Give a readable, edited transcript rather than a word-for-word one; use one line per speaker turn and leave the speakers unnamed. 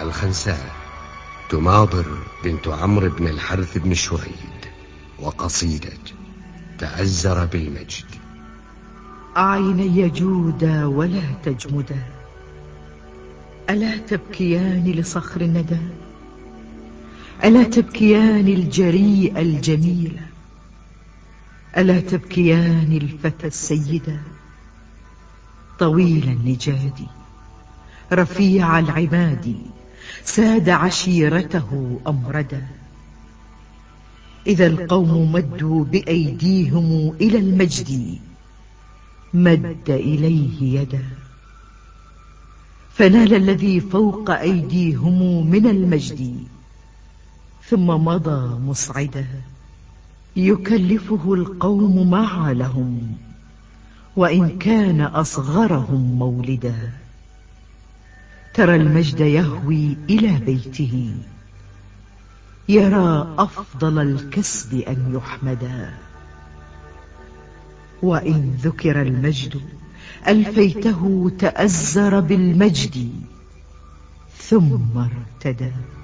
الخنساء تماضر بنت عمرو بن الحارث بن شريد وقصيدة تأزر بالمجد.
أعيني جودا ولا تجمدا، ألا تبكيان لصخر الندى؟ ألا تبكيان الجريء الجميل؟ ألا تبكيان الفتى السيدا؟ طويل النجاد رفيع العماد ساد عشيرته أمردا. إذا القوم مدوا بأيديهم إلى المجد مد إليه يدا، فنال الذي فوق أيديهم من المجد ثم مضى مصعدا. يكلفه القوم مع لهم وإن كان أصغرهم مولدا. ترى المجد يهوي إلى بيته، يرى أفضل الكسب أن يحمدا. وإن ذكر المجد ألفيته تأزر بالمجد ثم ارتدى.